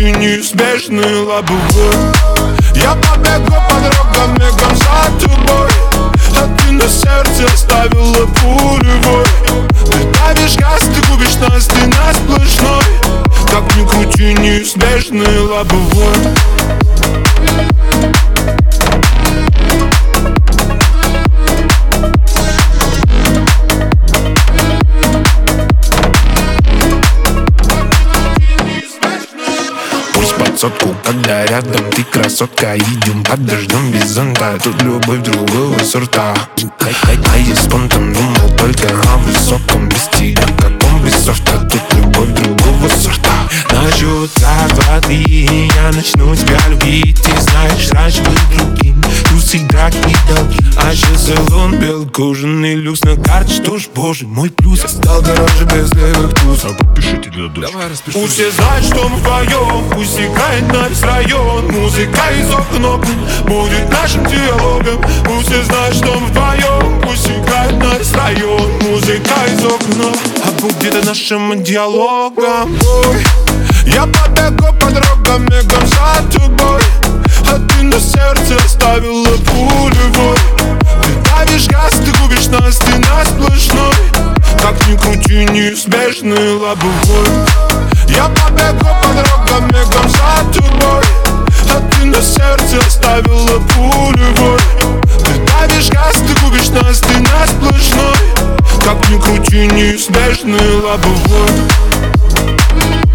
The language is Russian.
кручу неизбежный лобовой. Я побегу по дорогам мигом за тобой, а ты на сердце оставила пулевой. Ты давишь газ, ты губишь нас, ты на сплошной. Как ни крути, неизбежный лобовой. Под сотку, когда рядом ты красотка. Идем под дождем без зонта, тут любовь другого сорта. А я спонтан думал только о высоком. Без тебя, каком без софта, тут любовь другого сорта. На счет раз, два, три, я начну тебя любить. Ты знаешь, раньше был другим, тусы, драки и долги. А сейчас салон, белый кожаный люкс на карте. Что ж, боже мой, плюс. Я стал дороже без левых туз. Подпишите для дочки. Давай распиши. Пусть все знают, что мы вдвоем. Пусть играет на весь район. Музыка из окна будет нашим диалогом. Пусть все знают, что мы вдвоем. Пусть играет на весь район. Музыка из окна, а будет нашим диалогом. Ой, я побегу по дорогам мигом за тобой, а ты на сердце оставила пулевой. Ты давишь газ, ты губишь нас, ты на сплошной. Как ни крути, неизбежный лобовой. Я побегу по дорогам мигом за тобой, а ты на сердце оставила пулевой. Ты давишь газ, ты губишь нас, ты на сплошной. Как ни крути, неизбежный лобовой.